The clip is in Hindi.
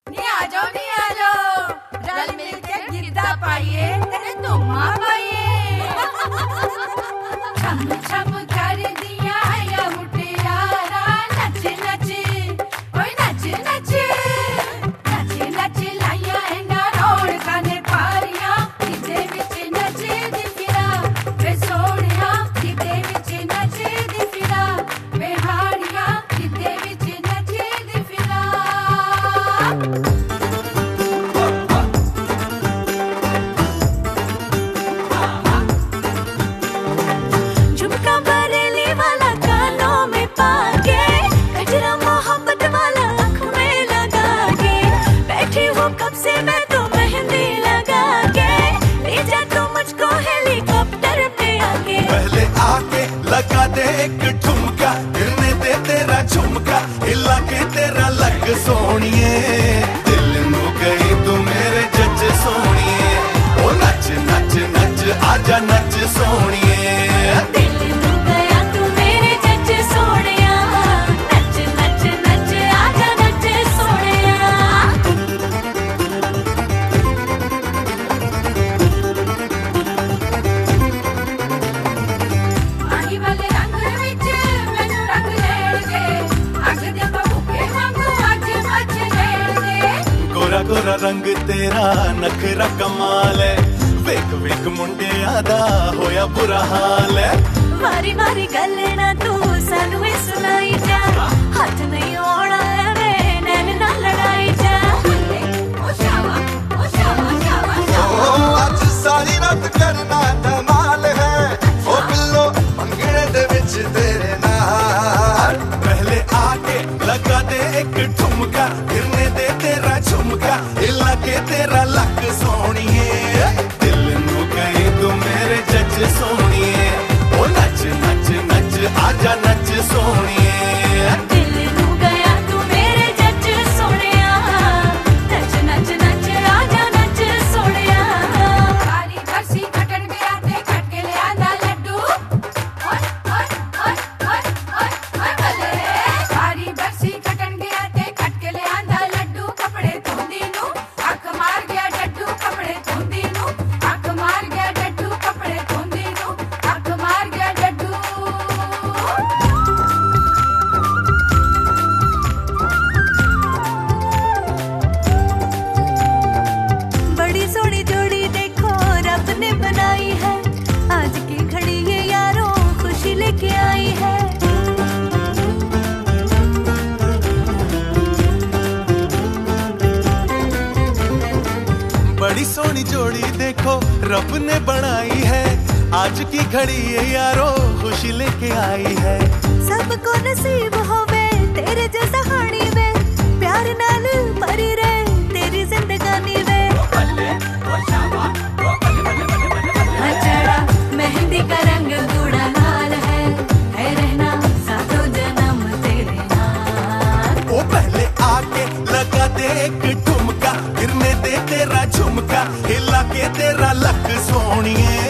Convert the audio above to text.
नहीं आ जाओ रल मिलके गिद्दा पाइए तेरे धुम्मा पाइए छम छम कर दिया या मुटियारा नच नच ओए नच नच नच नच लाया एंडा रोड काने पारिया किते विच नच दी फिरा वे सोहणिया किते विच नच दी फिरा वे हाड़िया किते विच नच दी फिरा लगा दे एक ठुमका गिरने दे तेरा झुमका हिला के तेरा लग सोनिए दिल नू गई तू मेरे जज सोनिए ओ नच नच नच आजा नच सोनिए दिल नू गया तू मेरे जज सोनिया नच नच नच आजा नच सोनिया आही वाले रंग विच मैनू रंग लेणगे अग दे भूखे वांगू अज मच लेणगे गोरा गोरा रंग तेरा नखरा कमाल है वेख वेख मुंडिया दा होया बुरा हाल है मारी मारी गल ना तू सानू ही सुनाई जा हाथ नहीं आना है वे नैन ना लड़ाई जा ओ शावा ओ शावा शावा शावा ओ आज सारी रात करना धमाल है ओ बिल्लो मंगने दे विच तेरे नाल पहले आके लगा दे एक ठुमका गिरने दे तेरा झुमका हिला के तेरा लक सोनिए दिल नू गई तू मेरे जज सोनिए ओ नच नच नच आजा नच सोनिए दिल नू गया तू मेरे जज सोनिया नच नच नच आजा नच सोनिया सारी बरसी खटन गया ते खट के ले आंदा लड्डू ओए ओए ओए ओए ओए बले सारी बरसी खटन गया ते खट के ले आंदा लड्डू कपड़े धोंदी नू अख मार गया डड्डू कपड़े धोंदी नू अख मार गया डड्डू कपड़े धोंदी नू अख मार गया डड्डू बड़ी सोहनी जोड़ी देखो रब ने बनाई है आज की घड़ी ये यारों खुशी लेके आई है बड़ी सोहनी जोड़ी देखो रब ने बनाई है आज की घड़ी ये यारो खुशी लेके आई है सबको नसीब होवे तेरे जैसा हानी वे प्यार नाल भरी रे तेरी जिंदगानी वे चढ़ा मेहंदी का रंग गूढ़ा लाल है रहना सातों जन्म तेरे नाल ओ पहले आके लगा दे एक ठुमका गिरने दे तेरा झुमका हिला के तेरा लक सोनिए